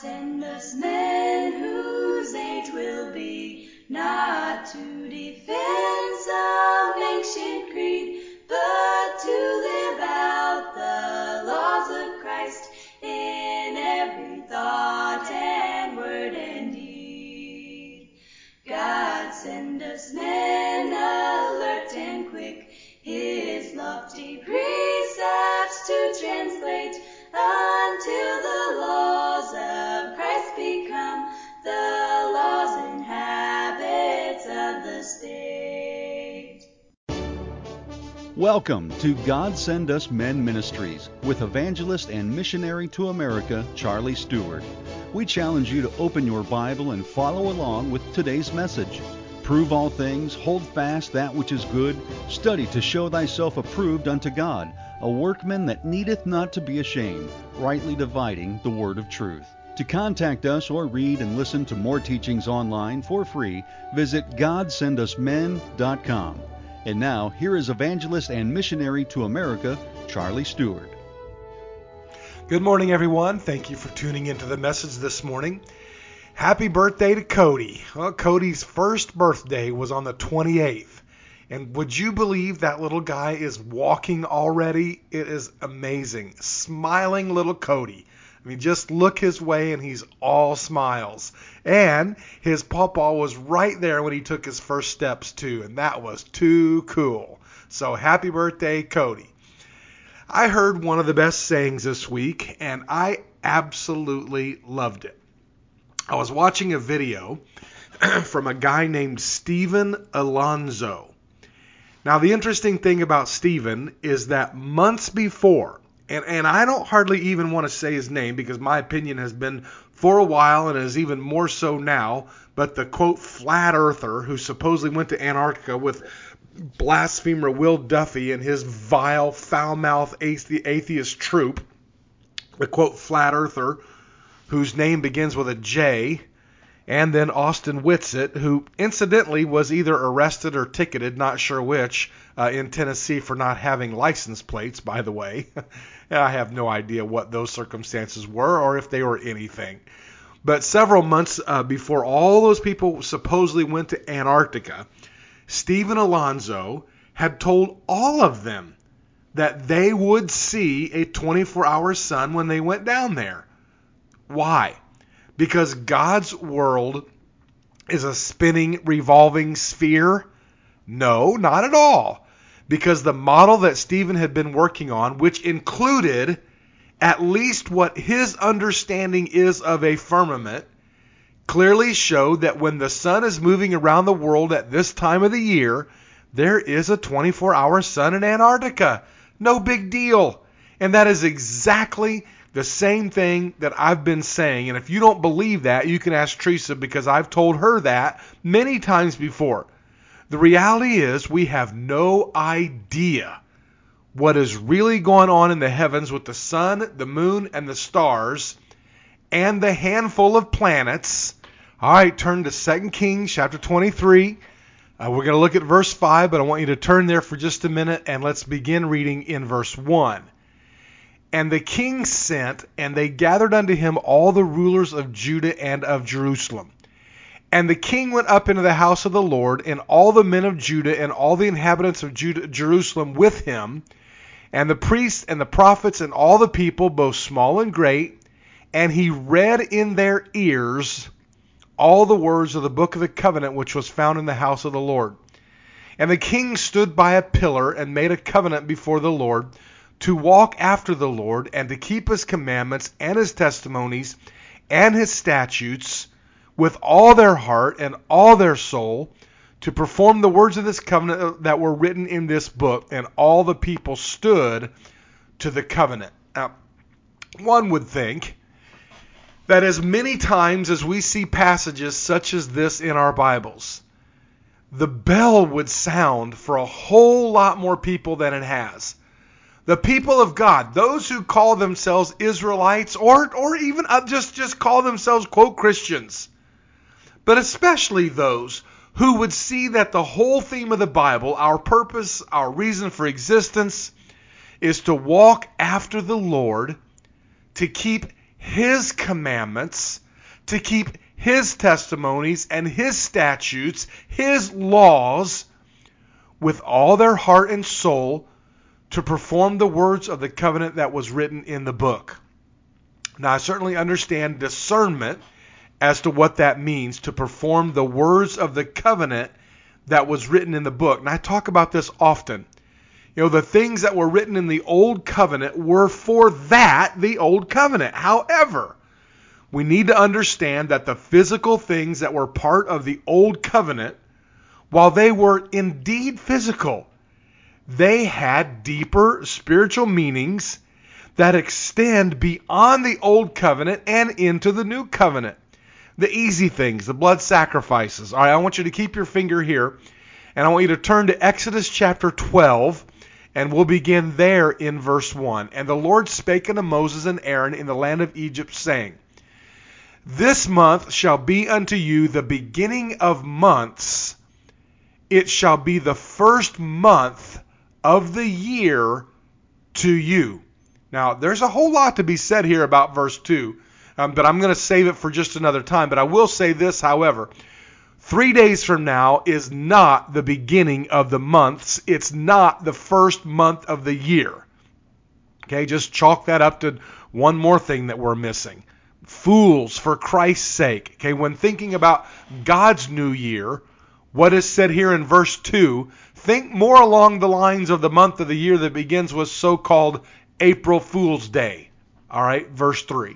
send us men whose age will be not to defend some ancient creed, but to live out the laws of Christ in every thought and word and deed. God send us men alert and quick, his lofty precepts to translate, until the laws of Christ become the laws and habits of the state. Welcome to God Send Us Men Ministries with evangelist and missionary to America, Charlie Stewart. We challenge you to open your Bible and follow along with today's message. Prove all things, hold fast that which is good, study to show thyself approved unto God, a workman that needeth not to be ashamed, rightly dividing the word of truth. To contact us or read and listen to more teachings online for free, visit GodSendUsMen.com. And now, here is evangelist and missionary to America, Charlie Stewart. Good morning, everyone. Thank you for tuning into the message this morning. Happy birthday to Cody. Well, Cody's first birthday was on the 28th. And would you believe that little guy is walking already? It is amazing. Smiling little Cody. I mean, just look his way and he's all smiles. And his pawpaw was right there when he took his first steps too. And that was too cool. So happy birthday, Cody. I heard one of the best sayings this week and I absolutely loved it. I was watching a video from a guy named Stephen Alonzo. Now, the interesting thing about Stephen is that months before, and I don't hardly even want to say his name because my opinion has been for a while and is even more so now, but the quote flat earther who supposedly went to Antarctica with blasphemer Will Duffy and his vile, foul-mouthed atheist troop, the quote flat earther, whose name begins with a J, and then Austin Whitsitt, who incidentally was either arrested or ticketed, not sure which, in Tennessee for not having license plates, by the way. And I have no idea what those circumstances were or if they were anything. But several months before all those people supposedly went to Antarctica, Stephen Alonzo had told all of them that they would see a 24-hour sun when they went down there. Why? Because God's world is a spinning, revolving sphere? No, not at all. Because the model that Stephen had been working on, which included at least what his understanding is of a firmament, clearly showed that when the sun is moving around the world at this time of the year, there is a 24-hour sun in Antarctica. No big deal. And that is exactly the same thing that I've been saying. And if you don't believe that, you can ask Teresa because I've told her that many times before. The reality is we have no idea what is really going on in the heavens with the sun, the moon, and the stars, and the handful of planets. All right, turn to 2 Kings chapter 23. We're going to look at verse 5, but I want you to turn there for just a minute, and let's begin reading in verse 1. And the king sent, and they gathered unto him all the rulers of Judah and of Jerusalem. And the king went up into the house of the Lord, and all the men of Judah and all the inhabitants of Jerusalem with him, and the priests and the prophets and all the people, both small and great. And he read in their ears all the words of the book of the covenant which was found in the house of the Lord. And the king stood by a pillar and made a covenant before the Lord, to walk after the Lord, and to keep his commandments and his testimonies and his statutes with all their heart and all their soul, to perform the words of this covenant that were written in this book. And all the people stood to the covenant. Now, one would think that as many times as we see passages such as this in our Bibles, the bell would sound for a whole lot more people than it has. The people of God, those who call themselves Israelites or even just call themselves, quote, Christians, but especially those who would see that the whole theme of the Bible, our purpose, our reason for existence, is to walk after the Lord, to keep His commandments, to keep His testimonies and His statutes, His laws, with all their heart and soul, to perform the words of the covenant that was written in the book. Now, I certainly understand discernment as to what that means, to perform the words of the covenant that was written in the book. And I talk about this often. The things that were written in the old covenant were for the old covenant. However, we need to understand that the physical things that were part of the old covenant, while they were indeed physical, they had deeper spiritual meanings that extend beyond the old covenant and into the new covenant. The easy things, the blood sacrifices. All right, I want you to keep your finger here, and I want you to turn to Exodus chapter 12, and we'll begin there in verse 1. And the Lord spake unto Moses and Aaron in the land of Egypt, saying, This month shall be unto you the beginning of months. It shall be the first month of the year to you. Now, there's a whole lot to be said here about verse 2, but I'm going to save it for just another time. But I will say this, however. 3 days from now is not the beginning of the months. It's not the first month of the year. Okay, just chalk that up to one more thing that we're missing. Fools, for Christ's sake. Okay, when thinking about God's new year, what is said here in verse 2, think more along the lines of the month of the year that begins with so-called April Fool's Day. All right, verse 3.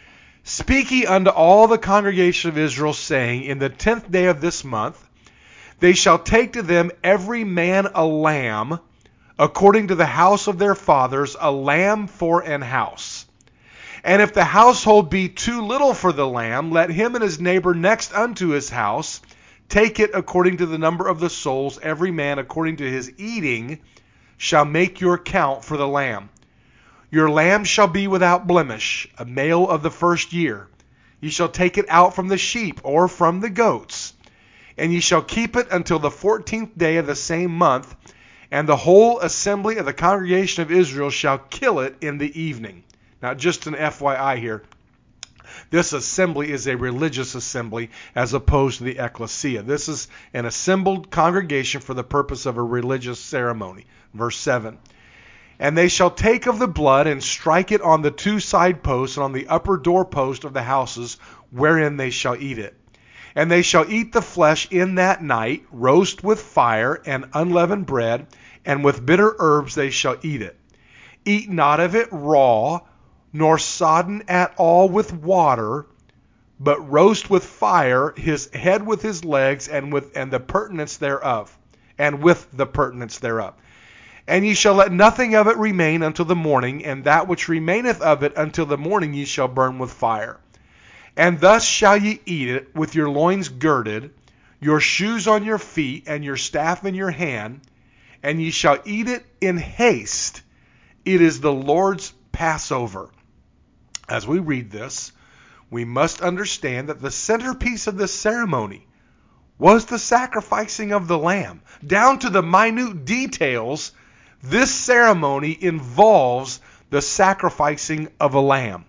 Speak ye unto all the congregation of Israel, saying, In the 10th day of this month, they shall take to them every man a lamb, according to the house of their fathers, a lamb for an house. And if the household be too little for the lamb, let him and his neighbor next unto his house take it according to the number of the souls, every man according to his eating shall make your count for the lamb. Your lamb shall be without blemish, a male of the first year. Ye shall take it out from the sheep or from the goats, and ye shall keep it until the 14th day of the same month, and the whole assembly of the congregation of Israel shall kill it in the evening. Now, just an FYI here. This assembly is a religious assembly as opposed to the ecclesia. This is an assembled congregation for the purpose of a religious ceremony. Verse 7. And they shall take of the blood and strike it on the two side posts and on the upper doorpost of the houses wherein they shall eat it. And they shall eat the flesh in that night, roast with fire and unleavened bread, and with bitter herbs they shall eat it. Eat not of it raw, nor sodden at all with water, but roast with fire his head with his legs and the purtenance thereof, and with the purtenance thereof. And ye shall let nothing of it remain until the morning, and that which remaineth of it until the morning ye shall burn with fire. And thus shall ye eat it, with your loins girded, your shoes on your feet, and your staff in your hand, and ye shall eat it in haste. It is the Lord's Passover. As we read this, we must understand that the centerpiece of this ceremony was the sacrificing of the lamb. Down to the minute details, this ceremony involves the sacrificing of a lamb.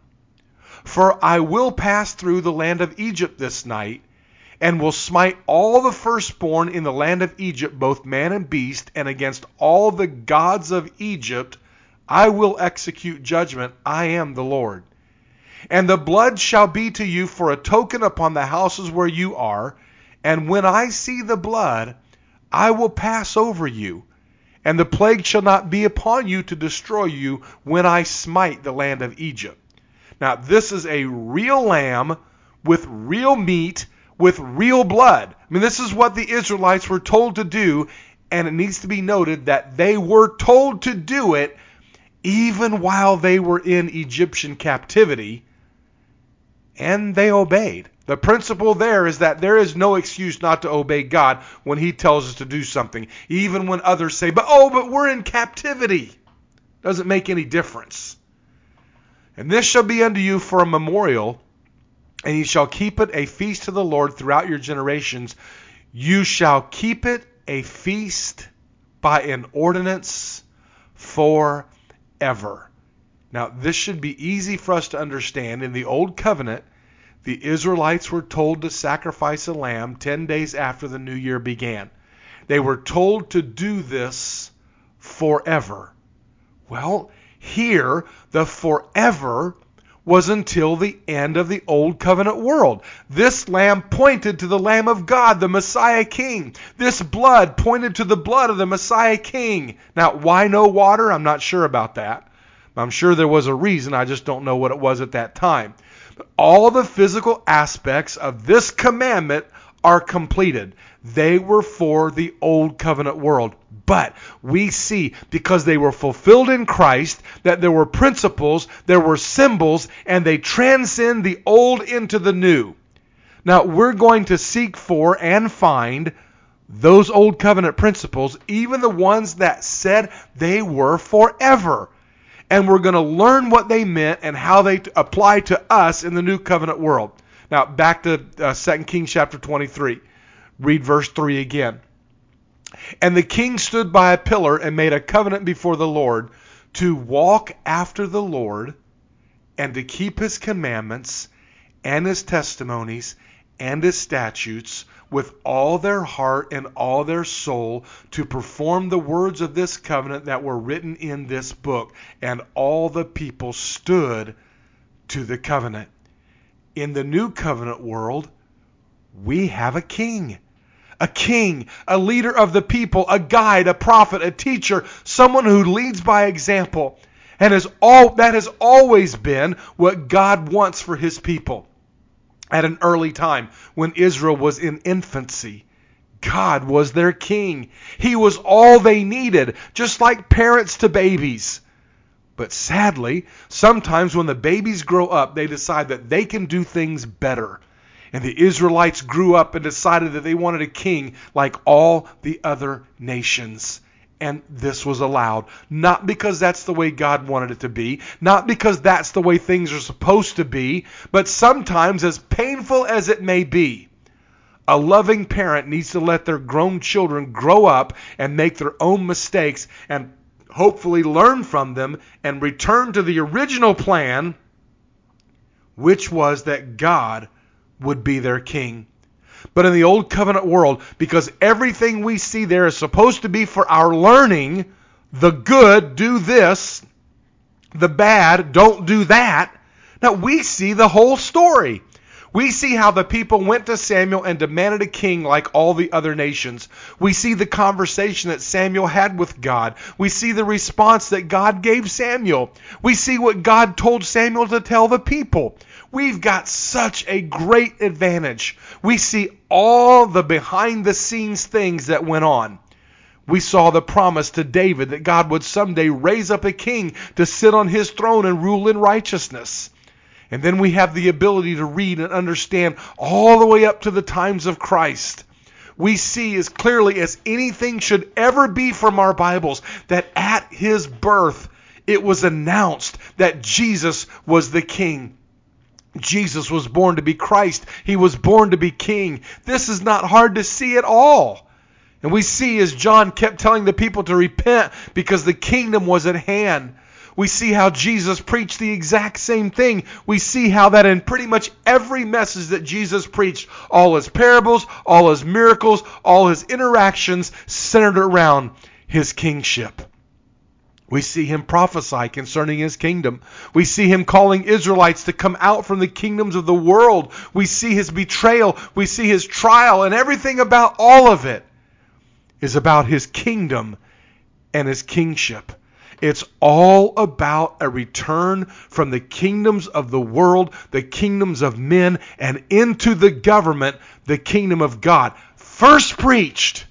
For I will pass through the land of Egypt this night, and will smite all the firstborn in the land of Egypt, both man and beast, and against all the gods of Egypt I will execute judgment. I am the Lord. And the blood shall be to you for a token upon the houses where you are, and when I see the blood, I will pass over you, and the plague shall not be upon you to destroy you when I smite the land of Egypt. Now, this is a real lamb with real meat, with real blood. I mean, this is what the Israelites were told to do, and it needs to be noted that they were told to do it even while they were in Egyptian captivity, and they obeyed. The principle there is that there is no excuse not to obey God when He tells us to do something, even when others say, but we're in captivity. Doesn't make any difference. And this shall be unto you for a memorial, and ye shall keep it a feast to the Lord throughout your generations. You shall keep it a feast by an ordinance forever. Now, this should be easy for us to understand. In the Old Covenant, the Israelites were told to sacrifice a lamb 10 days after the new year began. They were told to do this forever. Well, here, the forever was until the end of the Old Covenant world. This lamb pointed to the Lamb of God, the Messiah King. This blood pointed to the blood of the Messiah King. Now, why no water? I'm not sure about that. I'm sure there was a reason. I just don't know what it was at that time. But all the physical aspects of this commandment are completed. They were for the Old Covenant world. But we see, because they were fulfilled in Christ, that there were principles, there were symbols, and they transcend the old into the new. Now, we're going to seek for and find those Old Covenant principles, even the ones that said they were forever. And we're going to learn what they meant and how they apply to us in the New Covenant world. Now, back to 2 Kings chapter 23. Read verse 3 again. And the king stood by a pillar and made a covenant before the Lord to walk after the Lord and to keep his commandments and his testimonies and his statutes with all their heart and all their soul, to perform the words of this covenant that were written in this book. And all the people stood to the covenant. In the New Covenant world, we have a king. A king, a leader of the people, a guide, a prophet, a teacher, someone who leads by example. And that has always been what God wants for his people. At an early time, when Israel was in infancy, God was their king. He was all they needed, just like parents to babies. But sadly, sometimes when the babies grow up, they decide that they can do things better. And the Israelites grew up and decided that they wanted a king like all the other nations. And this was allowed. Not because that's the way God wanted it to be. Not because that's the way things are supposed to be. But sometimes, as painful as it may be, a loving parent needs to let their grown children grow up and make their own mistakes and hopefully learn from them and return to the original plan, which was that God would be their king. But in the Old Covenant world, because everything we see there is supposed to be for our learning, the good, do this, the bad, don't do that. Now we see the whole story. We see how the people went to Samuel and demanded a king like all the other nations. We see the conversation that Samuel had with God. We see the response that God gave Samuel. We see what God told Samuel to tell the people. We've got such a great advantage. We see all the behind-the-scenes things that went on. We saw the promise to David that God would someday raise up a king to sit on his throne and rule in righteousness. And then we have the ability to read and understand all the way up to the times of Christ. We see as clearly as anything should ever be from our Bibles that at his birth it was announced that Jesus was the king. Jesus was born to be Christ. He was born to be king. This is not hard to see at all. And we see as John kept telling the people to repent because the kingdom was at hand. We see how Jesus preached the exact same thing. We see how that in pretty much every message that Jesus preached, all his parables, all his miracles, all his interactions centered around his kingship. We see him prophesy concerning his kingdom. We see him calling Israelites to come out from the kingdoms of the world. We see his betrayal. We see his trial, and everything about all of it is about his kingdom and his kingship. It's all about a return from the kingdoms of the world, the kingdoms of men, and into the government, the kingdom of God. First preached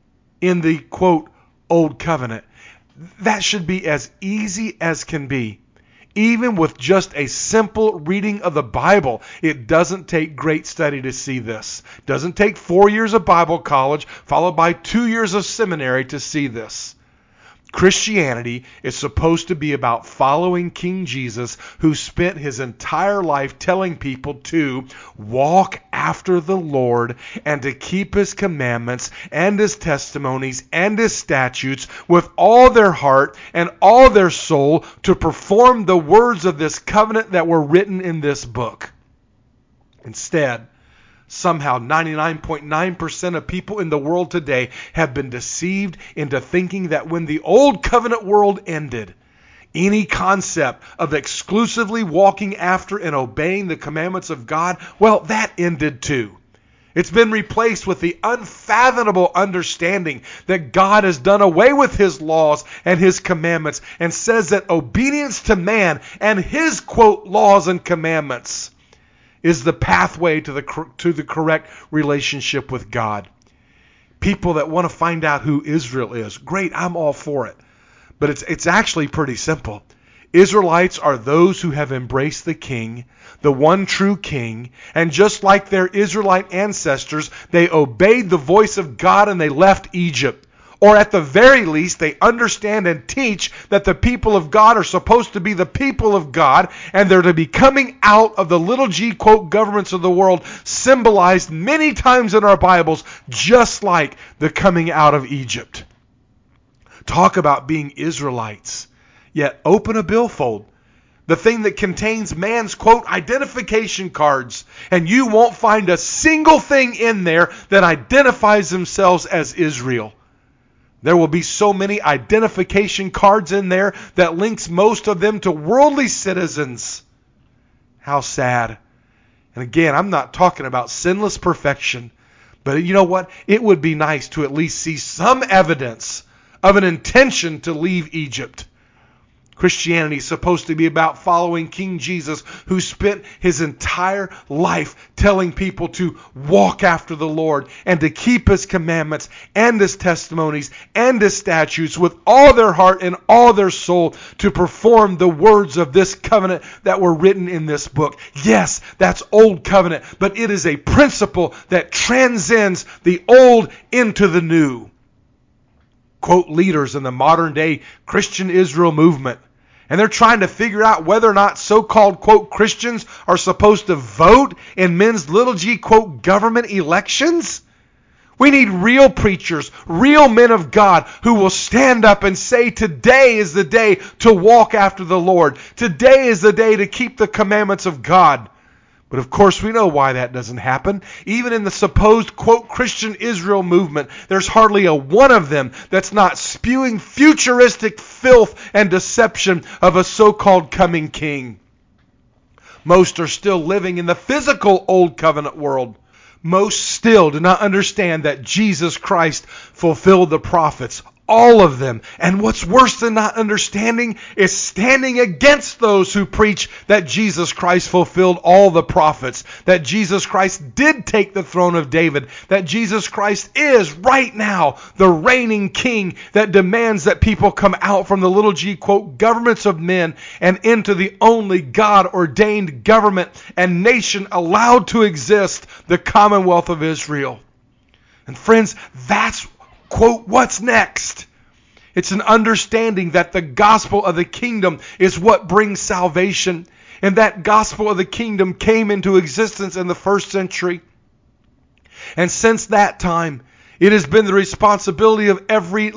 in the, quote, Old Covenant. That should be as easy as can be. Even with just a simple reading of the Bible, it doesn't take great study to see this. It doesn't take 4 years of Bible college, followed by 2 years of seminary to see this. Christianity is supposed to be about following King Jesus, who spent his entire life telling people to walk after the Lord and to keep His commandments and His testimonies and His statutes with all their heart and all their soul, to perform the words of this covenant that were written in this book. Instead, somehow 99.9% of people in the world today have been deceived into thinking that when the old covenant world ended, any concept of exclusively walking after and obeying the commandments of God, well, that ended too. It's been replaced with the unfathomable understanding that God has done away with His laws and His commandments and says that obedience to man and His, quote, laws and commandments is the pathway to the correct relationship with God. People that want to find out who Israel is, great, I'm all for it. But it's actually pretty simple. Israelites are those who have embraced the King, the one true King, and just like their Israelite ancestors, they obeyed the voice of God and they left Egypt. Or at the very least, they understand and teach that the people of God are supposed to be the people of God, and they're to be coming out of the little g, quote, governments of the world, symbolized many times in our Bibles, just like the coming out of Egypt. Talk about being Israelites. Yet open a billfold, the thing that contains man's, quote, identification cards, and you won't find a single thing in there that identifies themselves as Israel. There will be so many identification cards in there that links most of them to worldly citizens. How sad. And again, I'm not talking about sinless perfection, but you know what? It would be nice to at least see some evidence of an intention to leave Egypt. Christianity is supposed to be about following King Jesus, who spent His entire life telling people to walk after the Lord and to keep His commandments and His testimonies and His statutes with all their heart and all their soul, to perform the words of this covenant that were written in this book. Yes, that's old covenant, but it is a principle that transcends the old into the new. Quote leaders in the modern day Christian Israel movement, and they're trying to figure out whether or not so-called, quote, Christians are supposed to vote in men's little g, quote, government elections. We need real preachers, real men of God who will stand up and say, today is the day to walk after the Lord. Today is the day to keep the commandments of God. But of course we know why that doesn't happen. Even in the supposed, quote, Christian Israel movement, there's hardly a one of them that's not spewing futuristic filth and deception of a so-called coming king. Most are still living in the physical old covenant world. Most still do not understand that Jesus Christ fulfilled the prophets, all of them. And what's worse than not understanding is standing against those who preach that Jesus Christ fulfilled all the prophets, that Jesus Christ did take the throne of David, that Jesus Christ is right now the reigning king that demands that people come out from the little g, quote, governments of men and into the only God-ordained government and nation allowed to exist, the Commonwealth of Israel. And friends, that's, quote, what's next? It's an understanding that the gospel of the kingdom is what brings salvation. And that gospel of the kingdom came into existence in the first century. And since that time, it has been the responsibility of every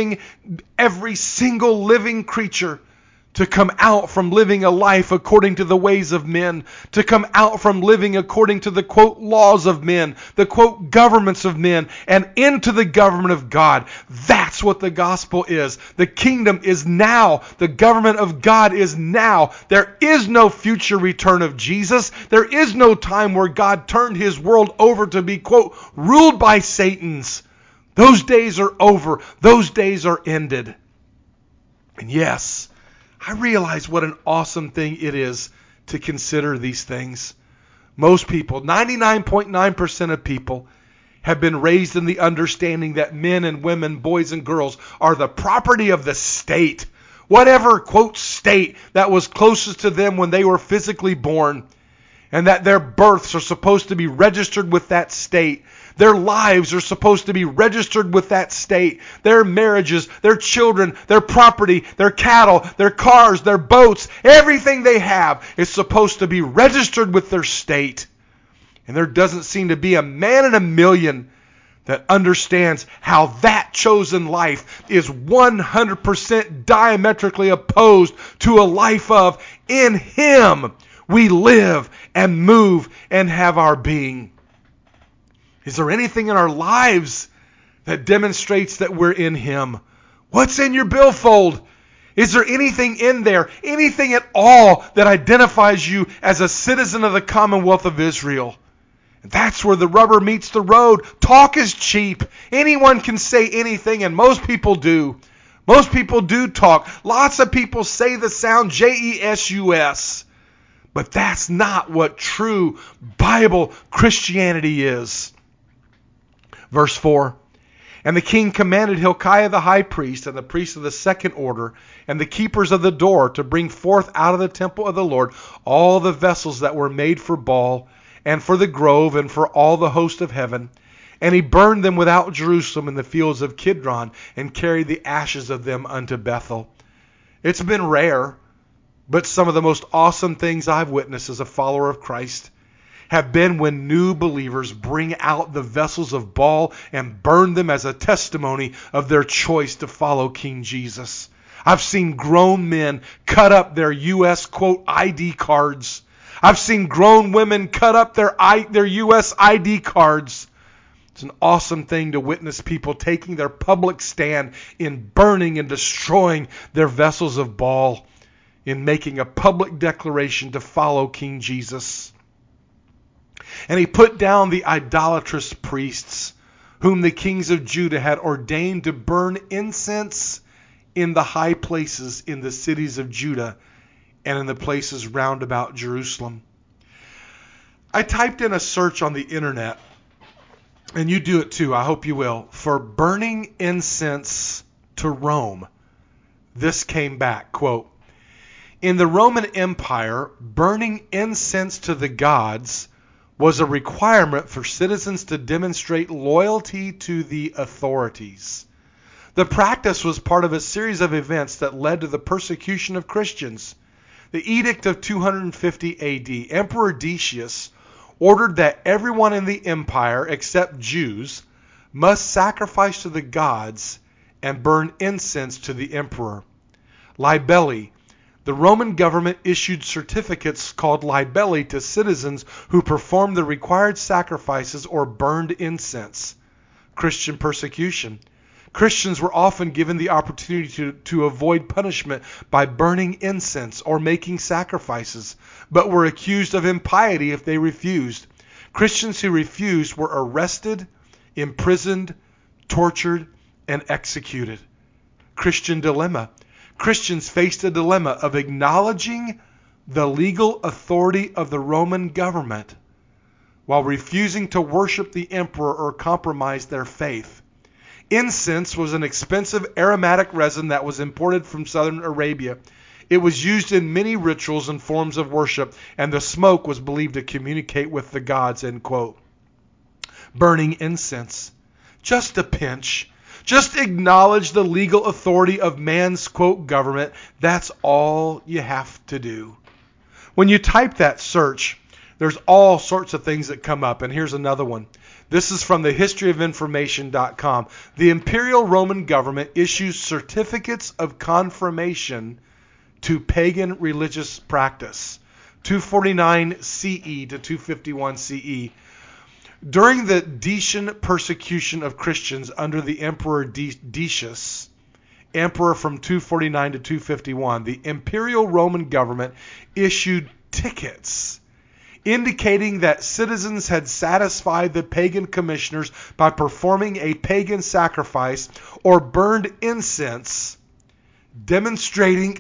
single living creature to come out from living a life according to the ways of men, to come out from living according to the, quote, laws of men, the, quote, governments of men, and into the government of God. That's what the gospel is. The kingdom is now. The government of God is now. There is no future return of Jesus. There is no time where God turned His world over to be, quote, ruled by Satans. Those days are over. Those days are ended. And yes, I realize what an awesome thing it is to consider these things. Most people, 99.9% of people, have been raised in the understanding that men and women, boys and girls, are the property of the state. Whatever, quote, state that was closest to them when they were physically born. And that their births are supposed to be registered with that state. Their lives are supposed to be registered with that state. Their marriages, their children, their property, their cattle, their cars, their boats, everything they have is supposed to be registered with their state. And there doesn't seem to be a man in a million that understands how that chosen life is 100% diametrically opposed to a life of, in Him we live and move and have our being. Is there anything in our lives that demonstrates that we're in Him? What's in your billfold? Is there anything in there, anything at all that identifies you as a citizen of the Commonwealth of Israel? That's where the rubber meets the road. Talk is cheap. Anyone can say anything, and most people do. Most people do talk. Lots of people say the sound Jesus. But that's not what true Bible Christianity is. Verse 4. And the king commanded Hilkiah the high priest and the priests of the second order and the keepers of the door to bring forth out of the temple of the Lord all the vessels that were made for Baal and for the grove and for all the host of heaven. And he burned them without Jerusalem in the fields of Kidron and carried the ashes of them unto Bethel. It's been rare, but some of the most awesome things I've witnessed as a follower of Christ have been when new believers bring out the vessels of Baal and burn them as a testimony of their choice to follow King Jesus. I've seen grown men cut up their U.S. quote ID cards. I've seen grown women cut up their U.S. ID cards. It's an awesome thing to witness people taking their public stand in burning and destroying their vessels of Baal, in making a public declaration to follow King Jesus. And he put down the idolatrous priests, whom the kings of Judah had ordained to burn incense in the high places in the cities of Judah and in the places round about Jerusalem. I typed in a search on the internet, and you do it too, I hope you will, for burning incense to Rome. This came back, quote, in the Roman Empire, burning incense to the gods was a requirement for citizens to demonstrate loyalty to the authorities. The practice was part of a series of events that led to the persecution of Christians. The Edict of 250 AD, Emperor Decius ordered that everyone in the empire except Jews must sacrifice to the gods and burn incense to the emperor. Libelli. The Roman government issued certificates called libelli to citizens who performed the required sacrifices or burned incense. Christian persecution. Christians were often given the opportunity to avoid punishment by burning incense or making sacrifices, but were accused of impiety if they refused. Christians who refused were arrested, imprisoned, tortured, and executed. Christian dilemma. Christians faced a dilemma of acknowledging the legal authority of the Roman government while refusing to worship the emperor or compromise their faith. Incense was an expensive aromatic resin that was imported from southern Arabia. It was used in many rituals and forms of worship, and the smoke was believed to communicate with the gods, end quote. Burning incense. Just a pinch. Just acknowledge the legal authority of man's, quote, government. That's all you have to do. When you type that search, there's all sorts of things that come up, and here's another one. This is from the historyofinformation.com. The Imperial Roman government issues certificates of confirmation to pagan religious practice. 249 CE to 251 CE. During the Decian persecution of Christians under the Emperor Decius, emperor from 249 to 251, the Imperial Roman government issued tickets indicating that citizens had satisfied the pagan commissioners by performing a pagan sacrifice or burned incense, demonstrating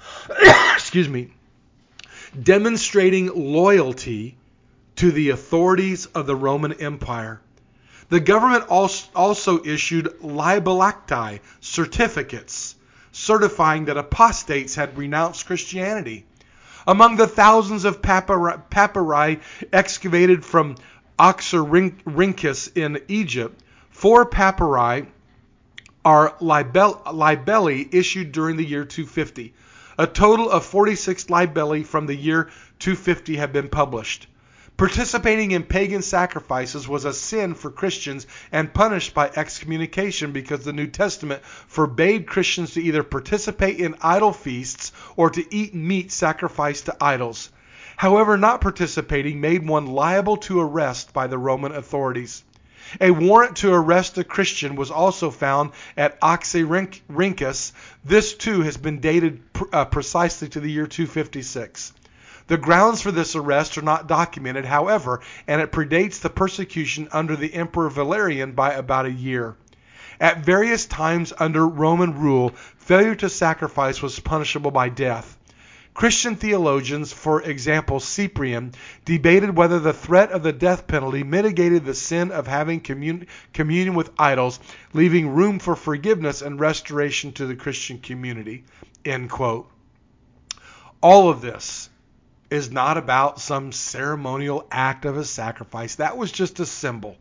demonstrating loyalty to the authorities of the Roman Empire. The government also issued libellacti certificates certifying that apostates had renounced Christianity. Among the thousands of papyri excavated from Oxyrhynchus in Egypt, 4 papyri are libelli issued during the year 250. A total of 46 libelli from the year 250 have been published. Participating in pagan sacrifices was a sin for Christians and punished by excommunication because the New Testament forbade Christians to either participate in idol feasts or to eat meat sacrificed to idols. However, not participating made one liable to arrest by the Roman authorities. A warrant to arrest a Christian was also found at Oxyrhynchus. This too has been dated precisely to the year 256. The grounds for this arrest are not documented, however, and it predates the persecution under the Emperor Valerian by about a year. At various times under Roman rule, failure to sacrifice was punishable by death. Christian theologians, for example Cyprian, debated whether the threat of the death penalty mitigated the sin of having communion with idols, leaving room for forgiveness and restoration to the Christian community. End quote. All of this is not about some ceremonial act of a sacrifice. That was just a symbol.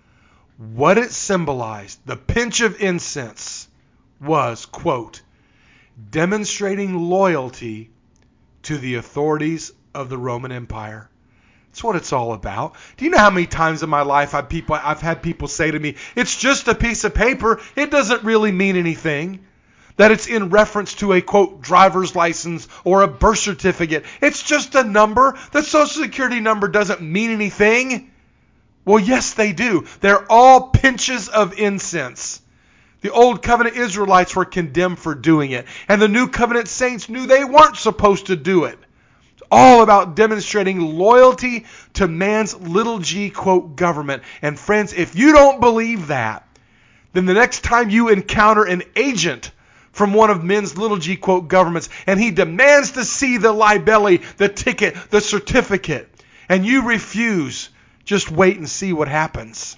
What it symbolized, the pinch of incense, was, quote, demonstrating loyalty to the authorities of the Roman Empire. That's what it's all about. Do you know how many times in my life I've had people say to me, it's just a piece of paper, it doesn't really mean anything? That it's in reference to a, quote, driver's license or a birth certificate. It's just a number. The Social Security number doesn't mean anything. Well, yes, they do. They're all pinches of incense. The Old Covenant Israelites were condemned for doing it, and the New Covenant saints knew they weren't supposed to do it. It's all about demonstrating loyalty to man's little g, quote, government. And friends, if you don't believe that, then the next time you encounter an agent from one of men's little g, quote, governments, and he demands to see the libelli, the ticket, the certificate, and you refuse, just wait and see what happens.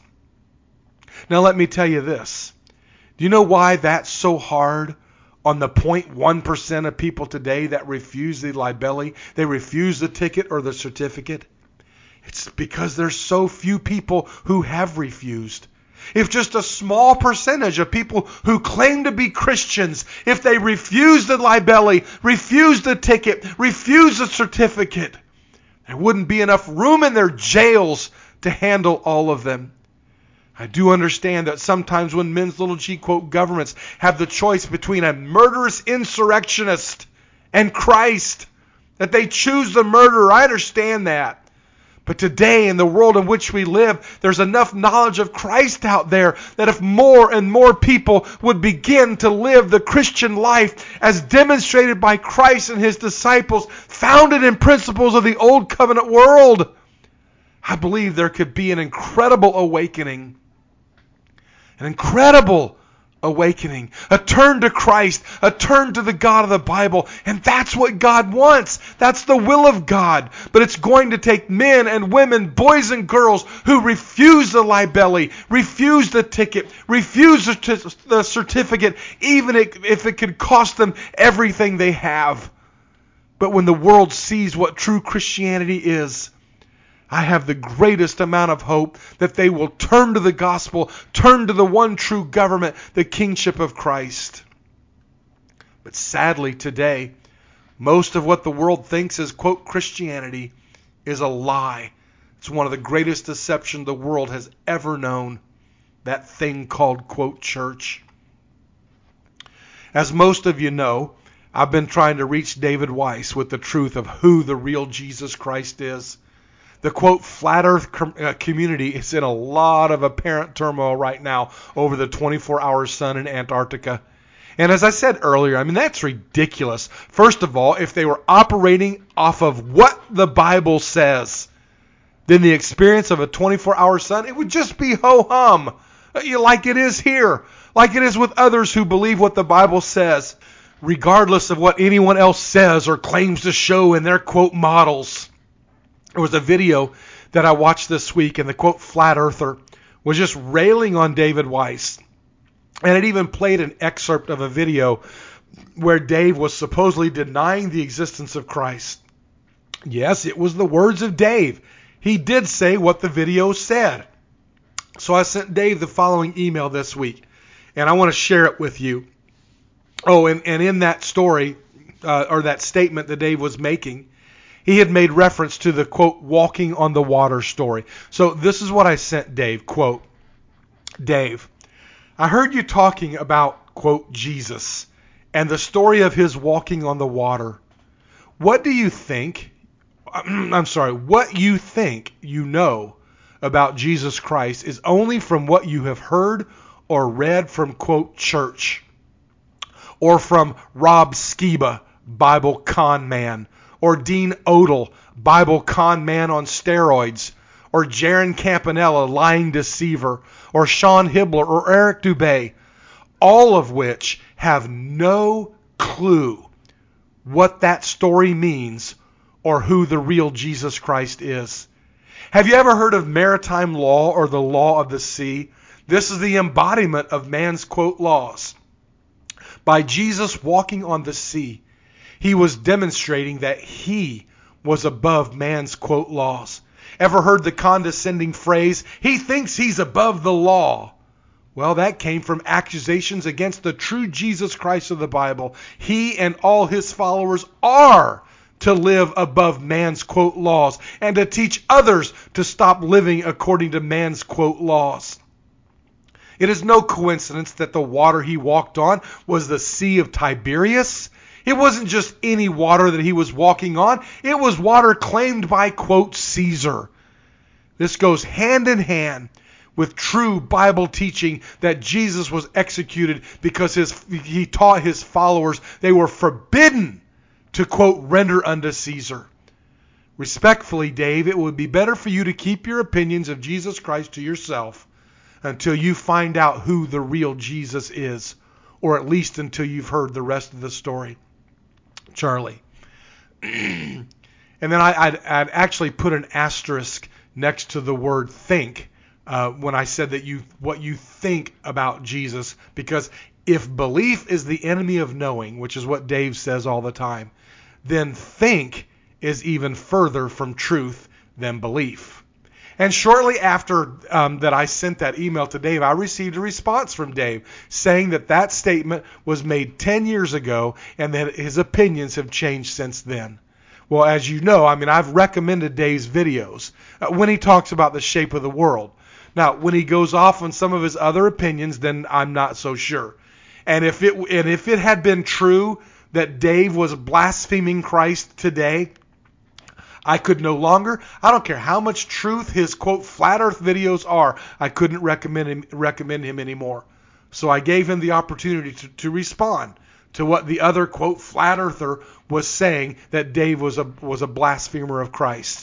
Now let me tell you this. Do you know why that's so hard on the 0.1% of people today that refuse the libelli? They refuse the ticket or the certificate. It's because there's so few people who have refused. If just a small percentage of people who claim to be Christians, if they refuse the libelli, refuse the ticket, refuse the certificate, there wouldn't be enough room in their jails to handle all of them. I do understand that sometimes when men's little g, quote, governments have the choice between a murderous insurrectionist and Christ, that they choose the murderer. I understand that. But today, in the world in which we live, there's enough knowledge of Christ out there that if more and more people would begin to live the Christian life as demonstrated by Christ and his disciples, founded in principles of the Old Covenant world, I believe there could be an incredible awakening. An incredible awakening. A turn to Christ. A turn to the God of the Bible. And that's what God wants. That's the will of God. But it's going to take men and women, boys and girls who refuse the libelli, refuse the ticket, refuse the certificate, even if it could cost them everything they have. But when the world sees what true Christianity is, I have the greatest amount of hope that they will turn to the gospel, turn to the one true government, the kingship of Christ. But sadly today, most of what the world thinks is, quote, Christianity is a lie. It's one of the greatest deceptions the world has ever known. That thing called, quote, church. As most of you know, I've been trying to reach David Weiss with the truth of who the real Jesus Christ is. The, quote, flat earth community is in a lot of apparent turmoil right now over the 24-hour sun in Antarctica. And as I said earlier, I mean, that's ridiculous. First of all, if they were operating off of what the Bible says, then the experience of a 24-hour sun, it would just be ho-hum, like it is here, like it is with others who believe what the Bible says, regardless of what anyone else says or claims to show in their, quote, models. There was a video that I watched this week, and the, quote, flat earther was just railing on David Weiss. And it even played an excerpt of a video where Dave was supposedly denying the existence of Christ. Yes, it was the words of Dave. He did say what the video said. So I sent Dave the following email this week, and I want to share it with you. Oh, and in that story, or that statement that Dave was making, He had made reference to the, quote, walking on the water story. So this is what I sent Dave, quote, Dave, I heard you talking about, quote, Jesus and the story of his walking on the water. What do you think, what you think you know about Jesus Christ is only from what you have heard or read from, quote, church, or from Rob Skiba, Bible con man, or Dean Odell, Bible con man on steroids, or Jaron Campanella, lying deceiver, or Sean Hibbler, or Eric Dubay, all of which have no clue what that story means or who the real Jesus Christ is. Have you ever heard of maritime law or the law of the sea? This is the embodiment of man's, quote, laws. By Jesus walking on the sea, he was demonstrating that he was above man's, quote, laws. Ever heard the condescending phrase, he thinks he's above the law? Well, that came from accusations against the true Jesus Christ of the Bible. He and all his followers are to live above man's, quote, laws, and to teach others to stop living according to man's, quote, laws. It is no coincidence that the water he walked on was the Sea of Tiberias. It wasn't just any water that he was walking on. It was water claimed by, quote, Caesar. This goes hand in hand with true Bible teaching that Jesus was executed because he taught his followers they were forbidden to, quote, render unto Caesar. Respectfully, Dave, it would be better for you to keep your opinions of Jesus Christ to yourself until you find out who the real Jesus is, or at least until you've heard the rest of the story. Charlie. And then I'd actually put an asterisk next to the word think when I said that what you think about Jesus, because if belief is the enemy of knowing, which is what Dave says all the time, then think is even further from truth than belief. And shortly after that I sent that email to Dave, I received a response from Dave saying that statement was made 10 years ago and that his opinions have changed since then. Well, as you know, I've recommended Dave's videos when he talks about the shape of the world. Now, when he goes off on some of his other opinions, then I'm not so sure. And if it had been true that Dave was blaspheming Christ today, I could no longer, I don't care how much truth his, quote, flat earth videos are, I couldn't recommend him anymore. So I gave him the opportunity to respond to what the other, quote, flat earther was saying, that Dave was a blasphemer of Christ.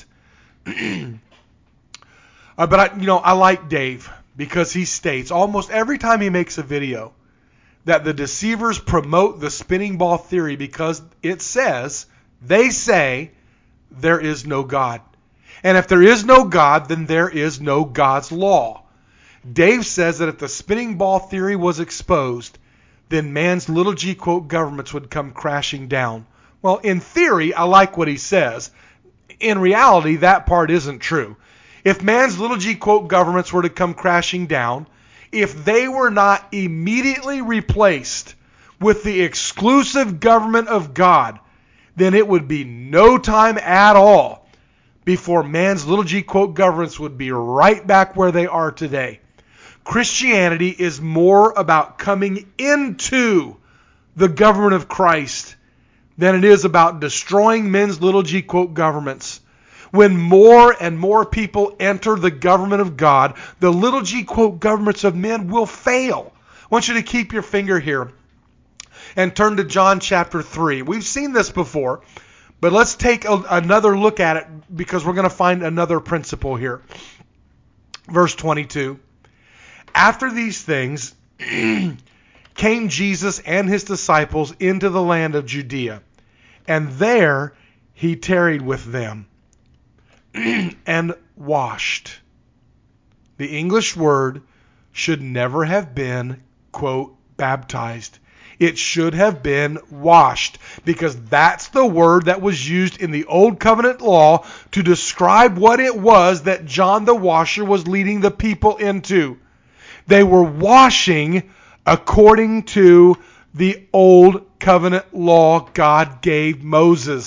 But I like Dave because he states almost every time he makes a video that the deceivers promote the spinning ball theory because they say there is no God. And if there is no God, then there is no God's law. Dave says that if the spinning ball theory was exposed, then man's little g, quote, governments would come crashing down. Well, in theory, I like what he says. In reality, that part isn't true. If man's little g, quote, governments were to come crashing down, if they were not immediately replaced with the exclusive government of God, then it would be no time at all before man's little g, quote, governments would be right back where they are today. Christianity is more about coming into the government of Christ than it is about destroying men's little g, quote, governments. When more and more people enter the government of God, the little g, quote, governments of men will fail. I want you to keep your finger here and turn to John chapter 3. We've seen this before, but let's take another look at it because we're going to find another principle here. Verse 22. After these things came Jesus and his disciples into the land of Judea, and there he tarried with them and washed. The English word should never have been, quote, baptized. It should have been washed, because that's the word that was used in the Old Covenant law to describe what it was that John the Washer was leading the people into. They were washing according to the Old Covenant law God gave Moses.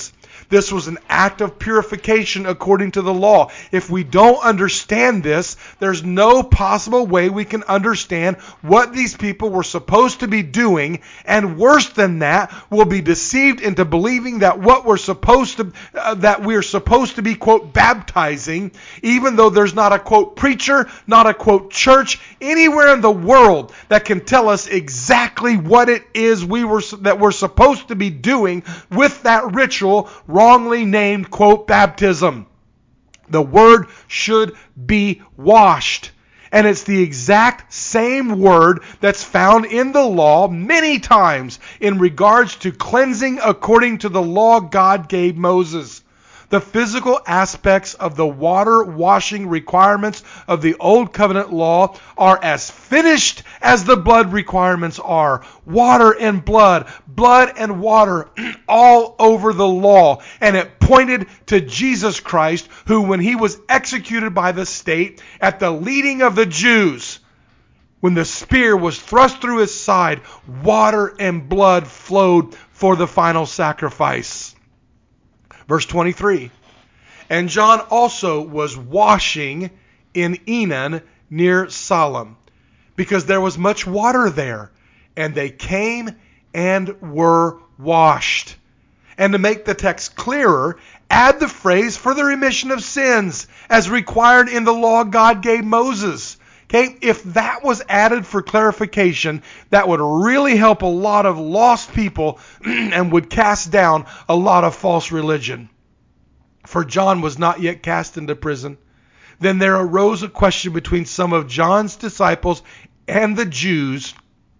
This was an act of purification according to the law. If we don't understand this, there's no possible way we can understand what these people were supposed to be doing, and worse than that, we'll be deceived into believing that we're supposed to be, quote, baptizing, even though there's not a, quote, preacher, not a, quote, church anywhere in the world that can tell us exactly what it is that we're supposed to be doing with that ritual wrongly named, quote, baptism. The word should be washed. And it's the exact same word that's found in the law many times in regards to cleansing according to the law God gave Moses. The physical aspects of the water washing requirements of the Old Covenant law are as finished as the blood requirements are. Water and blood and water all over the law. And it pointed to Jesus Christ, who, when he was executed by the state at the leading of the Jews, when the spear was thrust through his side, water and blood flowed for the final sacrifice. Verse 23, and John also was washing in Enon near Salem, because there was much water there, and they came and were washed. And to make the text clearer, add the phrase for the remission of sins, as required in the law God gave Moses. Okay, if that was added for clarification, that would really help a lot of lost people and would cast down a lot of false religion. For John was not yet cast into prison. Then there arose a question between some of John's disciples and the Jews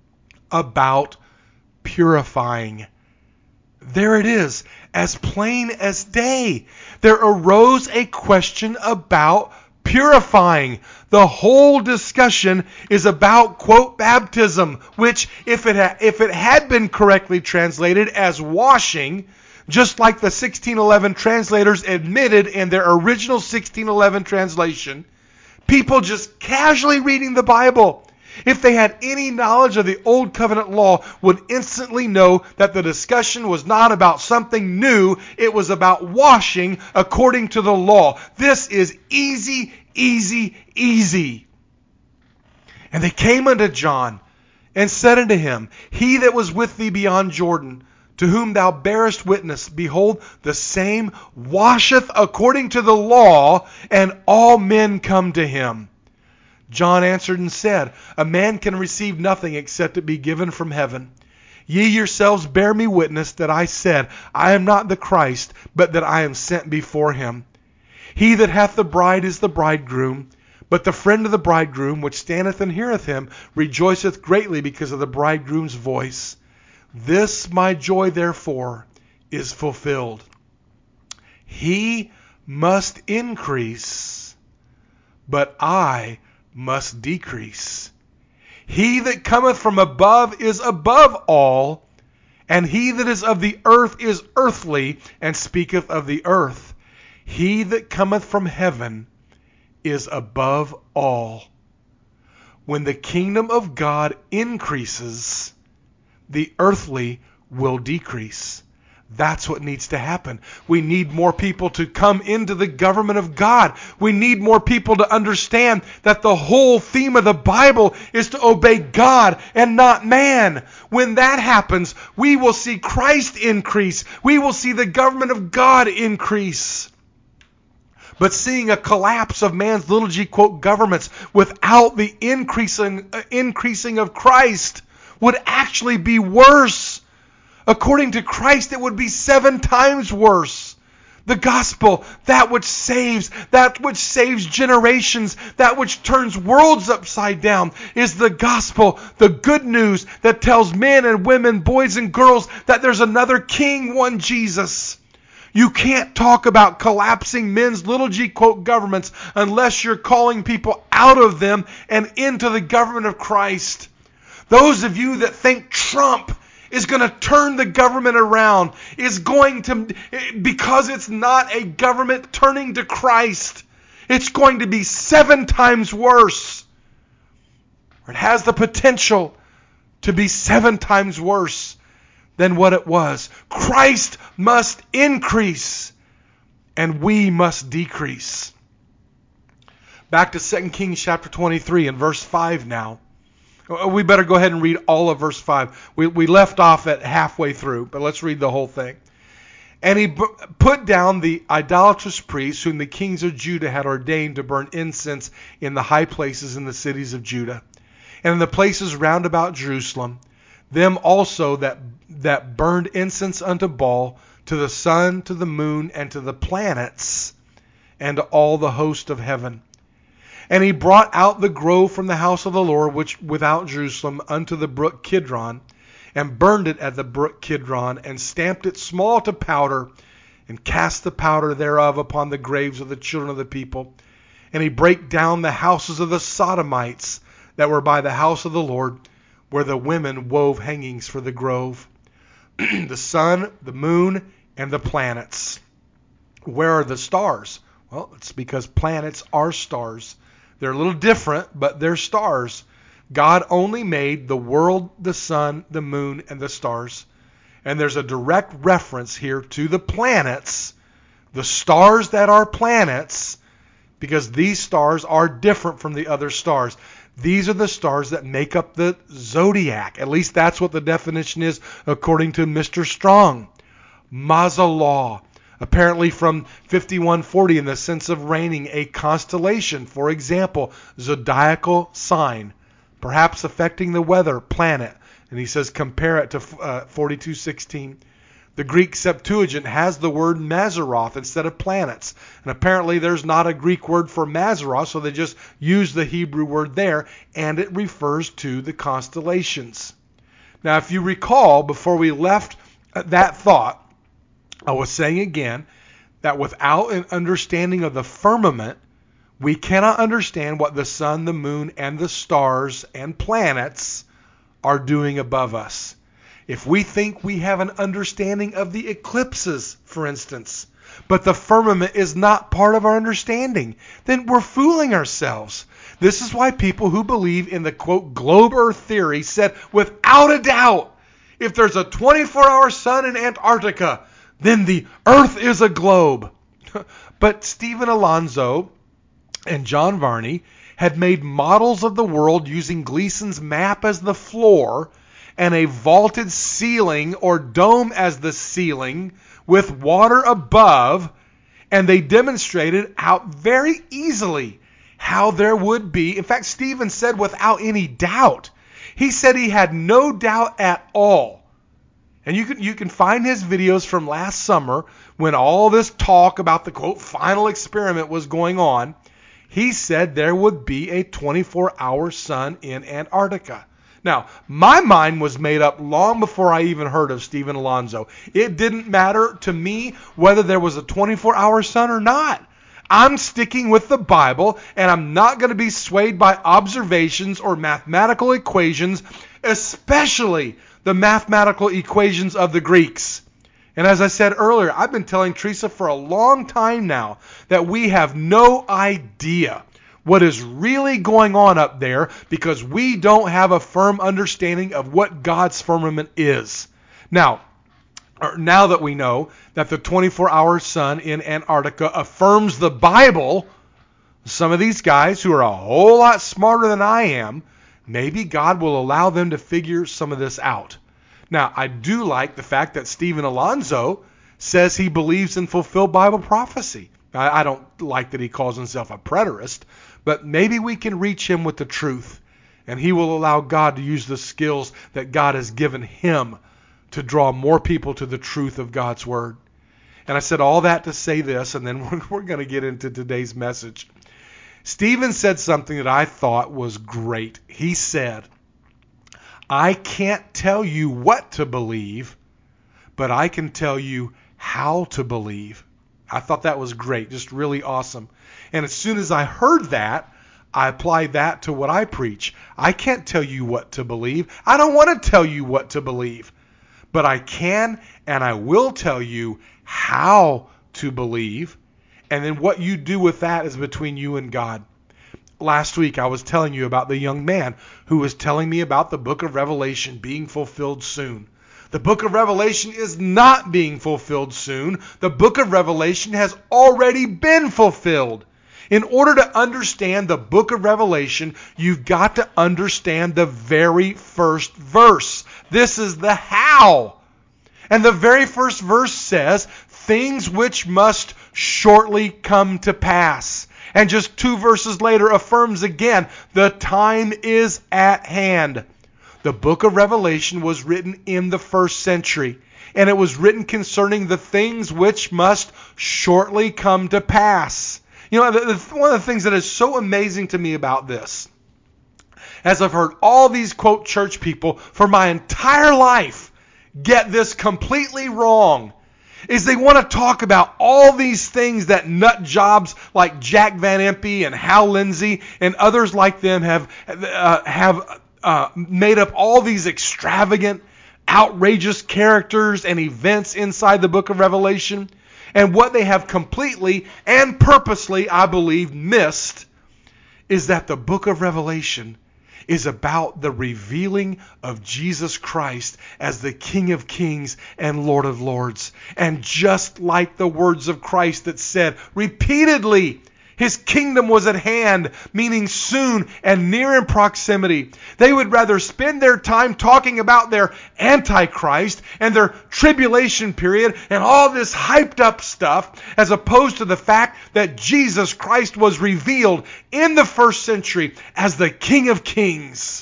about purifying. There it is, as plain as day. There arose a question about purifying. The whole discussion is about, quote, baptism, which if it had been correctly translated as washing, just like the 1611 translators admitted in their original 1611 translation, people just casually reading the Bible, if they had any knowledge of the Old Covenant law, would instantly know that the discussion was not about something new. It was about washing according to the law. This is easy, easy, easy. And they came unto John and said unto him, He that was with thee beyond Jordan, to whom thou bearest witness, behold, the same washeth according to the law, and all men come to him. John answered and said, A man can receive nothing except it be given from heaven. Ye yourselves bear me witness that I said, I am not the Christ, but that I am sent before him. He that hath the bride is the bridegroom, but the friend of the bridegroom, which standeth and heareth him, rejoiceth greatly because of the bridegroom's voice. This my joy, therefore, is fulfilled. He must increase, but I must decrease. He that cometh from above is above all, and he that is of the earth is earthly, and speaketh of the earth. He that cometh from heaven is above all. When the kingdom of God increases, the earthly will decrease. That's what needs to happen. We need more people to come into the government of God. We need more people to understand that the whole theme of the Bible is to obey God and not man. When that happens, we will see Christ increase. We will see the government of God increase. But seeing a collapse of man's little g, quote, governments without the increasing of Christ would actually be worse. According to Christ, it would be 7 times worse. The gospel, that which saves generations, that which turns worlds upside down, is the gospel, the good news that tells men and women, boys and girls, that there's another king, one Jesus. You can't talk about collapsing men's little g, quote, governments unless you're calling people out of them and into the government of Christ. Those of you that think Trump is going to turn the government around, because it's not a government turning to Christ, it's going to be 7 times worse. Or it has the potential to be 7 times worse. than what it was. Christ must increase, and we must decrease. Back to 2 Kings chapter 23 and verse 5 now. We better go ahead and read all of verse 5. We left off at halfway through, but let's read the whole thing. And he put down the idolatrous priests whom the kings of Judah had ordained to burn incense in the high places in the cities of Judah, and in the places round about Jerusalem, them also that burned incense unto Baal, to the sun, to the moon, and to the planets, and to all the host of heaven. And he brought out the grove from the house of the Lord, which without Jerusalem, unto the brook Kidron, and burned it at the brook Kidron, and stamped it small to powder, and cast the powder thereof upon the graves of the children of the people. And he brake down the houses of the Sodomites that were by the house of the Lord, where the women wove hangings for the grove. The sun, the moon, and the planets. Where are the stars? Well, it's because planets are stars. They're a little different, but they're stars. God only made the world, the sun, the moon, and the stars. And there's a direct reference here to the planets, the stars that are planets, because these stars are different from the other stars. These are the stars that make up the zodiac. At least that's what the definition is according to Mr. Strong. Mazalah, apparently from 5140 in the sense of reigning, a constellation, for example, zodiacal sign, perhaps affecting the weather, planet. And he says compare it to 42:16. The Greek Septuagint has the word Mazzaroth instead of planets. And apparently there's not a Greek word for Mazzaroth, so they just use the Hebrew word there, and it refers to the constellations. Now, if you recall, before we left that thought, I was saying again that without an understanding of the firmament, we cannot understand what the sun, the moon, and the stars and planets are doing above us. If we think we have an understanding of the eclipses, for instance, but the firmament is not part of our understanding, then we're fooling ourselves. This is why people who believe in the, quote, globe earth theory said, without a doubt, if there's a 24-hour sun in Antarctica, then the earth is a globe. But Stephen Alonzo and John Varney had made models of the world using Gleason's map as the floor and a vaulted ceiling or dome as the ceiling with water above, and they demonstrated how very easily how there would be. In fact, Stephen said without any doubt. He said he had no doubt at all. And you can find his videos from last summer when all this talk about the, quote, final experiment was going on. He said there would be a 24-hour sun in Antarctica. Now, my mind was made up long before I even heard of Stephen Alonzo. It didn't matter to me whether there was a 24-hour sun or not. I'm sticking with the Bible, and I'm not going to be swayed by observations or mathematical equations, especially the mathematical equations of the Greeks. And as I said earlier, I've been telling Teresa for a long time now that we have no idea what is really going on up there because we don't have a firm understanding of what God's firmament is. Now that we know that the 24-hour sun in Antarctica affirms the Bible, some of these guys who are a whole lot smarter than I am, maybe God will allow them to figure some of this out. Now, I do like the fact that Stephen Alonzo says he believes in fulfilled Bible prophecy. I don't like that he calls himself a preterist, but maybe we can reach him with the truth, and he will allow God to use the skills that God has given him to draw more people to the truth of God's Word. And I said all that to say this, and then we're going to get into today's message. Stephen said something that I thought was great. He said, I can't tell you what to believe, but I can tell you how to believe. I thought that was great, just really awesome. And as soon as I heard that, I applied that to what I preach. I can't tell you what to believe. I don't want to tell you what to believe. But I can and I will tell you how to believe. And then what you do with that is between you and God. Last week I was telling you about the young man who was telling me about the book of Revelation being fulfilled soon. The book of Revelation is not being fulfilled soon. The book of Revelation has already been fulfilled. In order to understand the book of Revelation, you've got to understand the very first verse. This is the how. And the very first verse says, things which must shortly come to pass. And just 2 verses later affirms again, the time is at hand. The book of Revelation was written in the 1st century, and it was written concerning the things which must shortly come to pass. You know, one of the things that is so amazing to me about this, as I've heard all these, quote, church people for my entire life get this completely wrong, is they want to talk about all these things that nut jobs like Jack Van Impe and Hal Lindsey and others like them have made up all these extravagant, outrageous characters and events inside the book of Revelation. And what they have completely and purposely, I believe, missed is that the book of Revelation is about the revealing of Jesus Christ as the King of Kings and Lord of Lords. And just like the words of Christ that said repeatedly, His kingdom was at hand, meaning soon and near in proximity. They would rather spend their time talking about their Antichrist and their tribulation period and all this hyped up stuff as opposed to the fact that Jesus Christ was revealed in the 1st century as the King of Kings.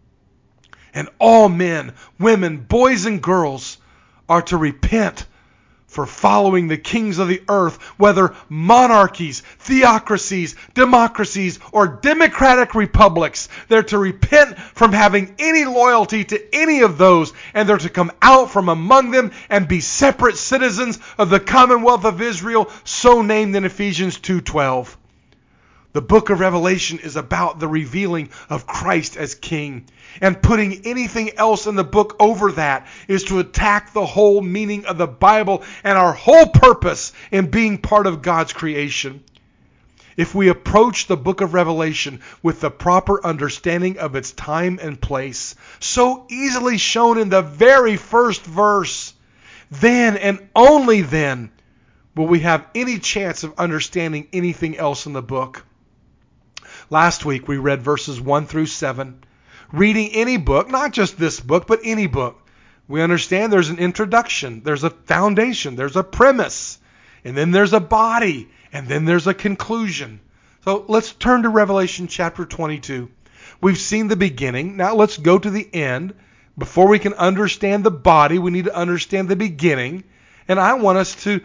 And all men, women, boys and girls are to repent for following the kings of the earth, whether monarchies, theocracies, democracies, or democratic republics. They're to repent from having any loyalty to any of those, and they're to come out from among them and be separate citizens of the Commonwealth of Israel, so named in Ephesians 2:12. The book of Revelation is about the revealing of Christ as King. And putting anything else in the book over that is to attack the whole meaning of the Bible and our whole purpose in being part of God's creation. If we approach the book of Revelation with the proper understanding of its time and place, so easily shown in the very first verse, then and only then will we have any chance of understanding anything else in the book. Last week we read verses 1 through 7. Reading any book, not just this book, but any book, we understand there's an introduction, there's a foundation, there's a premise, and then there's a body, and then there's a conclusion. So let's turn to Revelation chapter 22. We've seen the beginning. Now let's go to the end. Before we can understand the body, we need to understand the beginning. And I want us to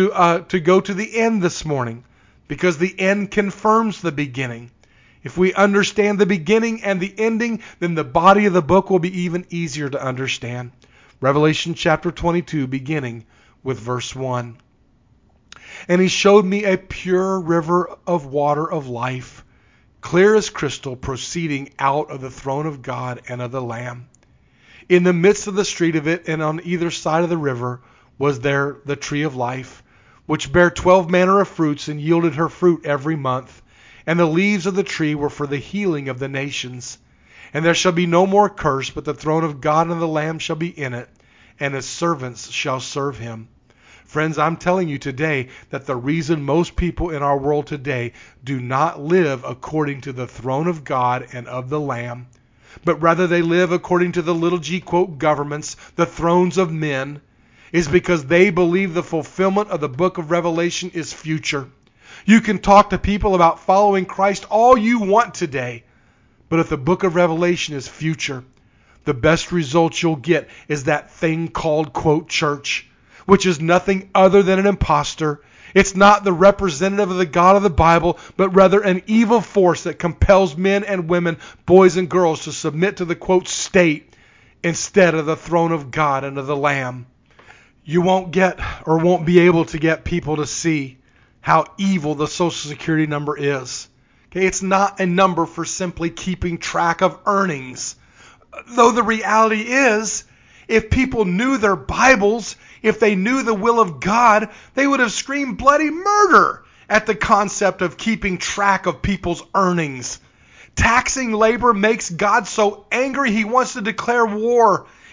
go to the end this morning, because the end confirms the beginning. If we understand the beginning and the ending, then the body of the book will be even easier to understand. Revelation chapter 22, beginning with verse 1. And he showed me a pure river of water of life, clear as crystal, proceeding out of the throne of God and of the Lamb. In the midst of the street of it, and on either side of the river, was there the tree of life, which bare 12 manner of fruits, and yielded her fruit every month. And the leaves of the tree were for the healing of the nations. And there shall be no more curse, but the throne of God and the Lamb shall be in it, and his servants shall serve him. Friends, I'm telling you today that the reason most people in our world today do not live according to the throne of God and of the Lamb, but rather they live according to the little g quote governments, the thrones of men, is because they believe the fulfillment of the book of Revelation is future. You can talk to people about following Christ all you want today, but if the book of Revelation is future, the best results you'll get is that thing called, quote, church, which is nothing other than an imposter. It's not the representative of the God of the Bible, but rather an evil force that compels men and women, boys and girls, to submit to the, quote, state instead of the throne of God and of the Lamb. You won't get or won't be able to get people to see how evil the Social Security number is. Okay, it's not a number for simply keeping track of earnings. Though the reality is, if people knew their Bibles, if they knew the will of God, they would have screamed bloody murder at the concept of keeping track of people's earnings. Taxing labor makes God so angry he wants to declare war.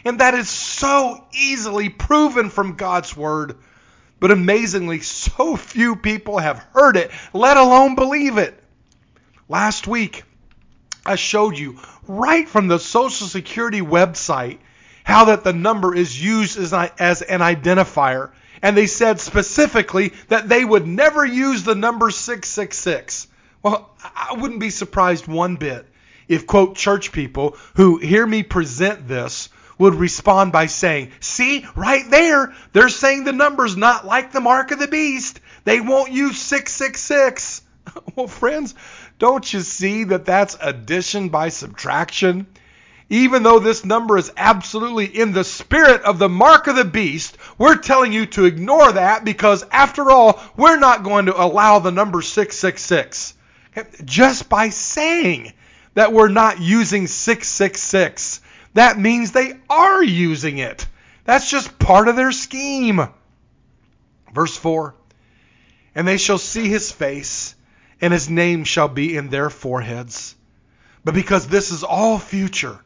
And that is so easily proven from God's Word. But amazingly, so few people have heard it, let alone believe it. Last week, I showed you right from the Social Security website how that the number is used as an identifier. And they said specifically that they would never use the number 666. Well, I wouldn't be surprised one bit if, quote, church people who hear me present this would respond by saying, see, right there, they're saying the number's not like the mark of the beast. They won't use 666. Well, friends, don't you see that that's addition by subtraction? Even though this number is absolutely in the spirit of the mark of the beast, we're telling you to ignore that because, after all, we're not going to allow the number 666. Just by saying that we're not using 666, that means they are using it. That's just part of their scheme. Verse 4, and they shall see his face, and his name shall be in their foreheads. But because this is all future,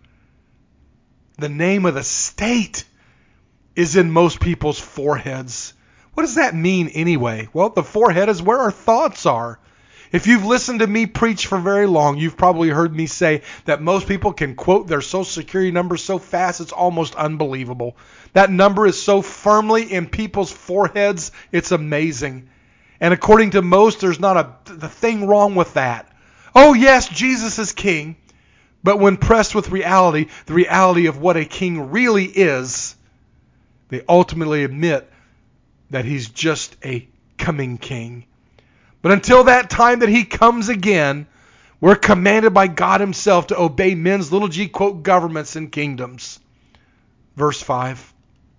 the name of the state is in most people's foreheads. What does that mean anyway? Well, the forehead is where our thoughts are. If you've listened to me preach for very long, you've probably heard me say that most people can quote their Social Security number so fast it's almost unbelievable. That number is so firmly in people's foreheads, it's amazing. And according to most, there's not a thing wrong with that. Oh yes, Jesus is king. But when pressed with reality, the reality of what a king really is, they ultimately admit that he's just a coming king. But until that time that he comes again, we're commanded by God himself to obey men's little g, quote, governments and kingdoms. Verse 5.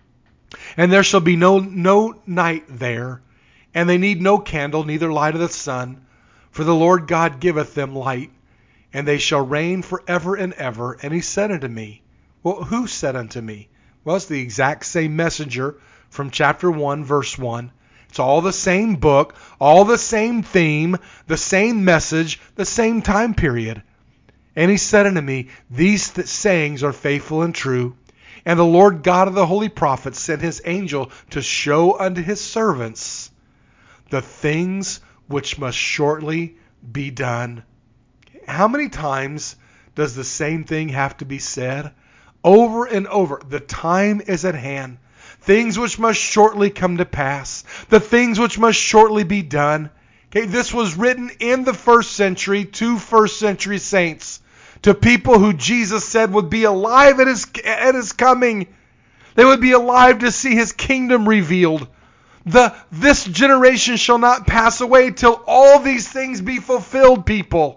And there shall be no night there, and they need no candle, neither light of the sun, for the Lord God giveth them light, and they shall reign forever and ever. And he said unto me, well, who said unto me? Well, it's the exact same messenger from chapter 1, verse 1. It's all the same book, all the same theme, the same message, the same time period. And he said unto me, these sayings are faithful and true. And the Lord God of the holy prophets sent his angel to show unto his servants the things which must shortly be done. How many times does the same thing have to be said? Over and over. The time is at hand. Things which must shortly come to pass. The things which must shortly be done. Okay, this was written in the first century to first century saints, to people who Jesus said would be alive at his coming. They would be alive to see his kingdom revealed. This generation shall not pass away till all these things be fulfilled, people.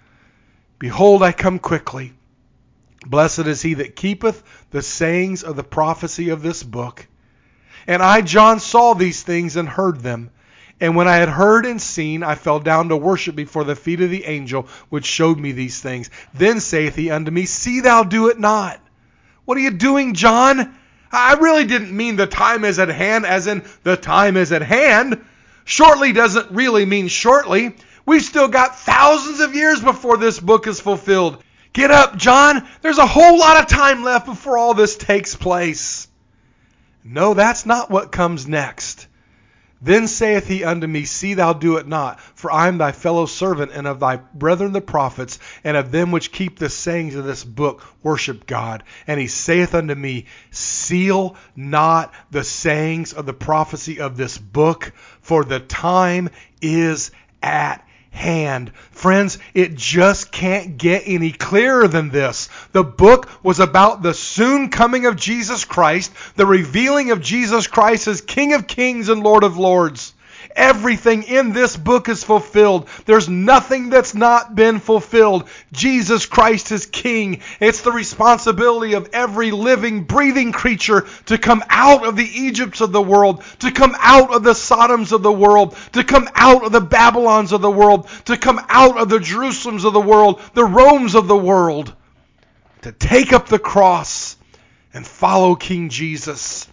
Behold, I come quickly. Blessed is he that keepeth the sayings of the prophecy of this book. And I, John, saw these things and heard them. And when I had heard and seen, I fell down to worship before the feet of the angel which showed me these things. Then saith he unto me, see thou do it not. What are you doing, John? I really didn't mean the time is at hand, as in the time is at hand. Shortly doesn't really mean shortly. We've still got thousands of years before this book is fulfilled. Get up, John. There's a whole lot of time left before all this takes place. No, that's not what comes next. Then saith he unto me, see thou do it not, for I am thy fellow servant, and of thy brethren the prophets, and of them which keep the sayings of this book, worship God. And he saith unto me, seal not the sayings of the prophecy of this book, for the time is at hand. Friends, it just can't get any clearer than this. The book was about the soon coming of Jesus Christ, the revealing of Jesus Christ as King of Kings and Lord of Lords. Everything in this book is fulfilled. There's nothing that's not been fulfilled. Jesus Christ is King. It's the responsibility of every living, breathing creature to come out of the Egypts of the world, to come out of the Sodoms of the world, to come out of the Babylons of the world, to come out of the Jerusalems of the world, the Romes of the world, to take up the cross and follow King Jesus.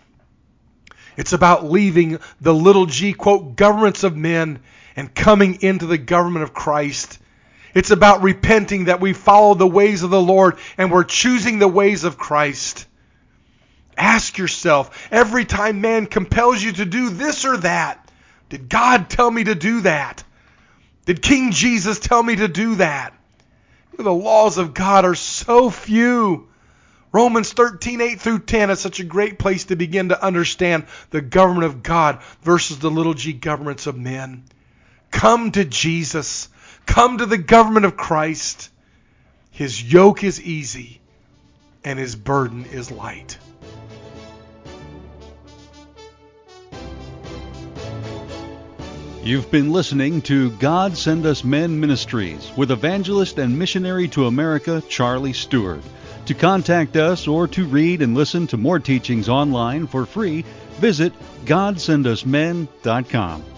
It's about leaving the little g, quote, governments of men and coming into the government of Christ. It's about repenting that we follow the ways of the Lord and we're choosing the ways of Christ. Ask yourself, every time man compels you to do this or that, did God tell me to do that? Did King Jesus tell me to do that? The laws of God are so few. Romans 13:8 through 10 is such a great place to begin to understand the government of God versus the little g governments of men. Come to Jesus. Come to the government of Christ. His yoke is easy and his burden is light. You've been listening to God Send Us Men Ministries with evangelist and missionary to America, Charlie Stewart. To contact us or to read and listen to more teachings online for free, visit GodSendUsMen.com.